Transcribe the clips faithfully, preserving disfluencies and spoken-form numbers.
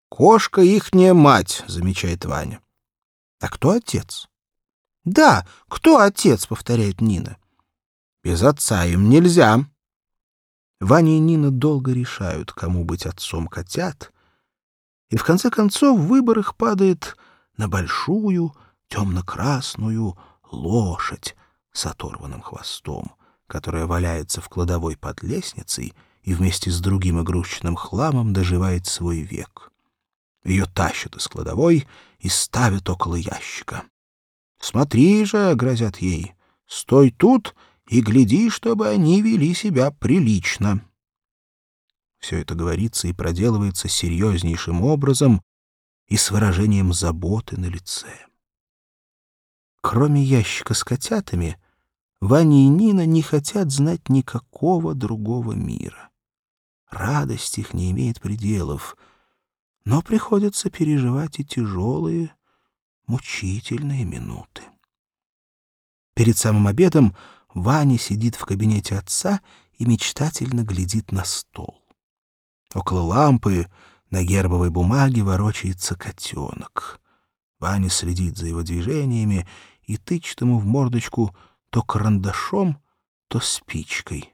Кошка ихняя мать, замечает Ваня. А кто отец? Да, кто отец, повторяет Нина. Без отца им нельзя. Ваня и Нина долго решают, кому быть отцом котят, и в конце концов выбор их падает на большую темно-красную лошадь с оторванным хвостом, которая валяется в кладовой под лестницей и вместе с другим игрушечным хламом доживает свой век. Ее тащат из кладовой и ставят около ящика. «Смотри же», — грозят ей, — «стой тут и гляди, чтобы они вели себя прилично». Все это говорится и проделывается серьезнейшим образом и с выражением заботы на лице. Кроме ящика с котятами, Ваня и Нина не хотят знать никакого другого мира. Радость их не имеет пределов, но приходится переживать и тяжелые, мучительные минуты. Перед самым обедом Ваня сидит в кабинете отца и мечтательно глядит на стол. Около лампы на гербовой бумаге ворочается котенок. Ваня следит за его движениями и тычет ему в мордочку то карандашом, то спичкой.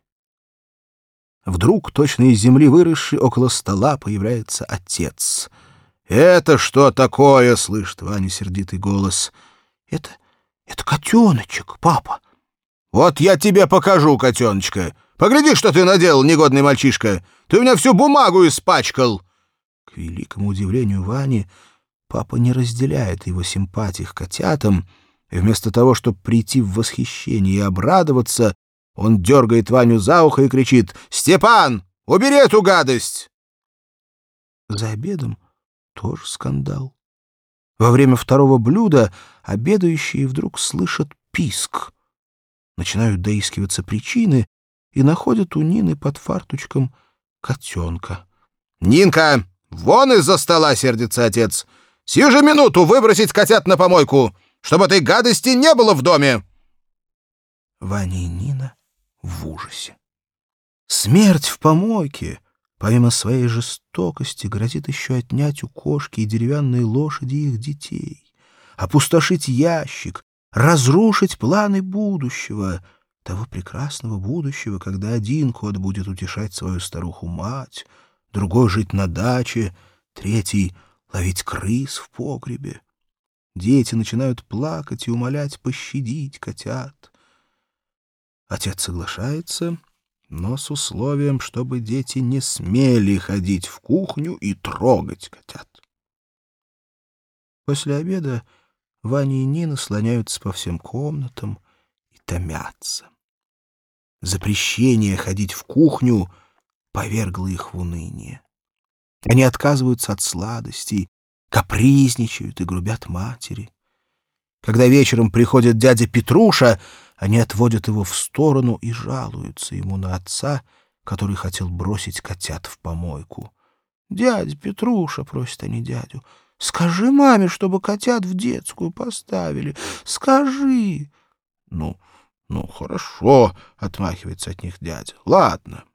Вдруг, точно из земли выросший, около стола появляется отец. «Это что такое?» — слышит Ваня сердитый голос. «Это... это котеночек, папа». «Вот я тебе покажу, котеночка. Погляди, что ты наделал, негодный мальчишка. Ты у меня всю бумагу испачкал». К великому удивлению Вани, папа не разделяет его симпатий к котятам, и вместо того, чтобы прийти в восхищение и обрадоваться, он дергает Ваню за ухо и кричит: «Степан, убери эту гадость!» За обедом тоже скандал. Во время второго блюда обедающие вдруг слышат писк. Начинают доискиваться причины и находят у Нины под фарточком котенка. «Нинка, вон из-за стола!» — сердится отец. «Сию же минуту выбросить котят на помойку, чтобы этой гадости не было в доме!» Ваня и Нина в ужасе. Смерть в помойке, помимо своей жестокости, грозит еще отнять у кошки и деревянной лошади их детей, опустошить ящик, разрушить планы будущего, того прекрасного будущего, когда один кот будет утешать свою старуху-мать, другой жить на даче, третий ловить крыс в погребе. Дети начинают плакать и умолять пощадить котят. Отец соглашается, но с условием, чтобы дети не смели ходить в кухню и трогать котят. После обеда Ваня и Нина слоняются по всем комнатам и томятся. Запрещение ходить в кухню повергло их в уныние. Они отказываются от сладостей, капризничают и грубят матери. Когда вечером приходит дядя Петруша, они отводят его в сторону и жалуются ему на отца, который хотел бросить котят в помойку. «Дядя Петруша», — просят они дядю, — «скажи маме, чтобы котят в детскую поставили. Скажи». «Ну, ну, хорошо», — отмахивается от них дядя. «Ладно».